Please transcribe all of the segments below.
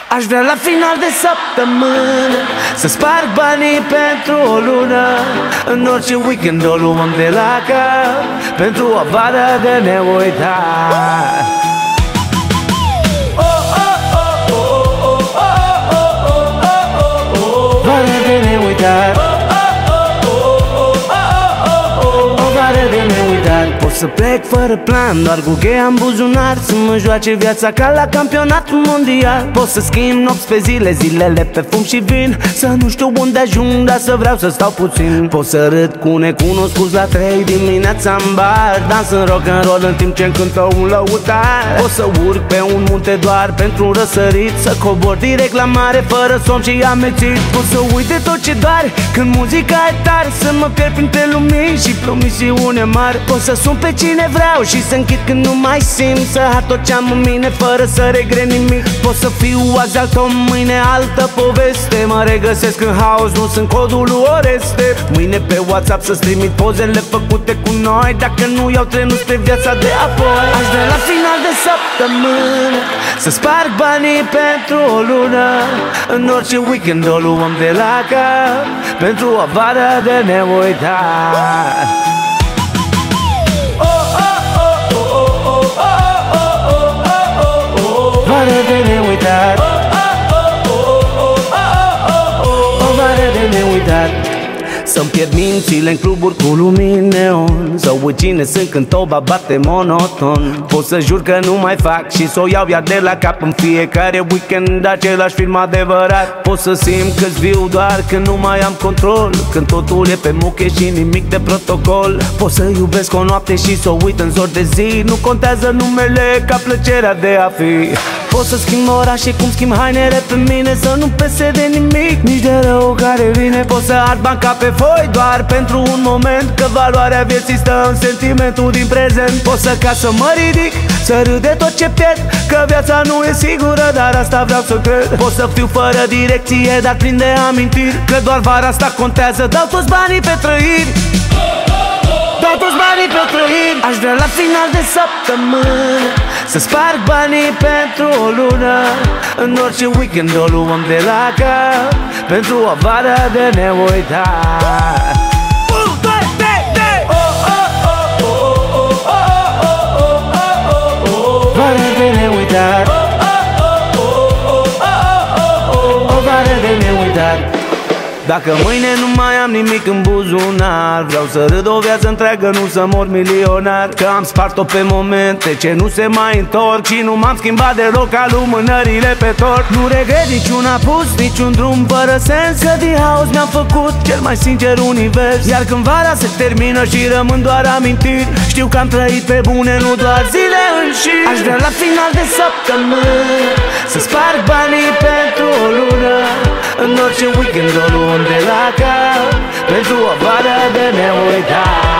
Aș vrea la final de săptămână să sparg banii pentru o lună. În orice weekend o luăm de la cap, pentru o vară de neuitat. Vară de neuitat. O vară de neuitat. Pot să plec fără plan, doar cu cheia în buzunar, să mă joace viața ca la campionatul mondial. Pot să schimb nopți pe zile, zilele pe fum și vin, să nu știu unde ajung, dar să vreau să stau puțin. Pot să râd cu necunoscuți la 3 dimineața în bar, dans în rock'n'roll în timp ce-mi cântă un lăutar. Pot să urc pe un munte doar pentru un răsărit, să cobor direct la mare fără somn și amețit. Pot să uit de tot ce doare când muzica e tare, să mă pierd printre lumini și promisiune mari. Pot să sun pe cine vreau și să închid când nu mai simt, să har tot ce-am în mine fără să regret nimic. Pot să fiu azi alt om, mâine altă poveste, mă regăsesc în haos, nu sunt codul lui Oreste. Mâine pe WhatsApp să-ți trimit pozele făcute cu noi, dacă nu iau trenul spre viața de apoi. Aș vrea la final de săptămână să sparg banii pentru o lună. În orice weekend o luăm de la cap, pentru o vară de neuitat. Vară de neuitat. O vară de neuitat. Să-mi pierd mințile în cluburi cu lumini neon, să uit cine sunt când toba bate monoton. Pot să jur că nu mai fac și s-o iau iar de la cap în fiecare weekend, același film adevărat. Pot să simt că-s viu doar când nu mai am control, când totul e pe muche și nimic de protocol. Pot să iubesc o noapte și s-o uit în zor de zi, nu contează numele ca plăcerea de a fi. Pot să schimb orașe cum schimb hainele pe mine, să nu pese de nimic, nici de rău care vine. Pot să ard banca pe foi doar pentru un moment, că valoarea vieții stă în sentimentul din prezent. Pot să ca să mă ridic, să râd de tot ce pierd, că viața nu e sigură, dar asta vreau să cred. Pot să fiu fără direcție, dar plin de amintiri, că doar vara asta contează, dau toți banii pe trăiri. Dau toți banii pe trăiri. Aș vrea la final de săptămână să sparg banii pentru o lună. În orice weekend o luăm de la cap, pentru o vară de neuitat. Vară de neuitat. O vară de neuitat. Dacă mâine nu mai am nimic în buzunar, vreau să râd o viață întreagă, nu să mor milionar. Că am spart-o pe momente ce nu se mai întorc și nu m-am schimbat deloc ca lumânările pe tort. Nu regret niciun apus, niciun drum fără sens, că din haos mi-am făcut cel mai sincer univers. Iar când vara se termină și rămân doar amintiri, știu că am trăit pe bune, nu doar zile în șir. Aș vrea la final de săptămână să sparg banii pentru o lună. În orice weekend o luăm de la cap, pentru o vară de neuitat.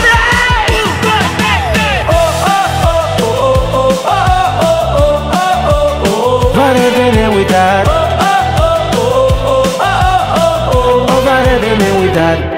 Vară de neuitat. O vară de neuitat.